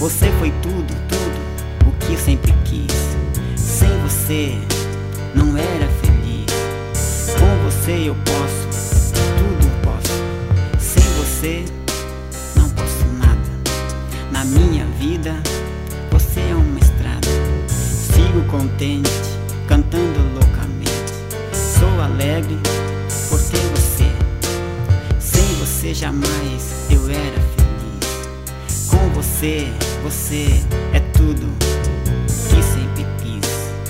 Você foi tudo, tudo o que eu sempre quis. Sem você não era feliz. Com você eu posso, tudo posso. Sem você não posso nada. Na minha vida você é uma estrada. Sigo contente, cantando loucamente. Sou alegre por ter você. Sem você jamais eu era feliz. Com você, você é tudo que sempre quis.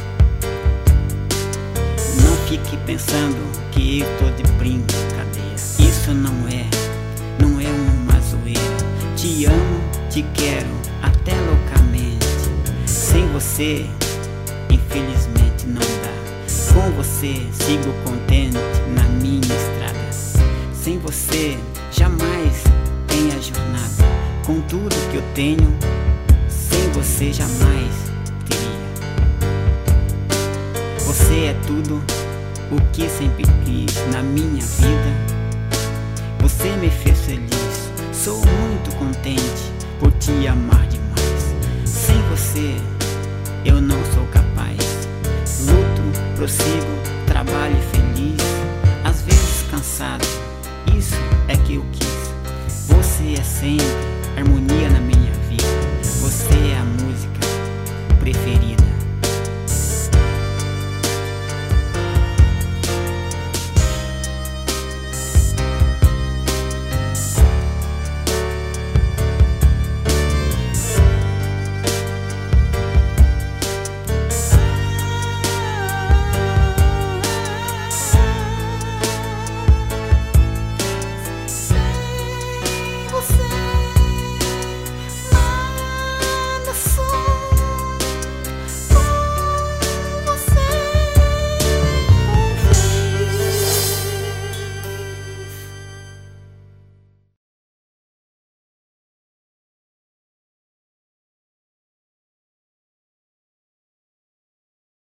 Não fique pensando que eu tô de brincadeira. Isso não é uma zoeira. Te amo, te quero até loucamente. Sem você, infelizmente não dá. Com você sigo contente na minha estrada. Sem você jamais tem a jornada. Com tudo que eu tenho, sem você jamais teria. Você é tudo o que sempre quis na minha vida. Você me fez feliz. Sou muito contente por te amar demais. Sem você eu não sou capaz. Luto, prossigo, trabalho feliz. Às vezes cansado, isso é que eu quis. Você é sempre harmonia na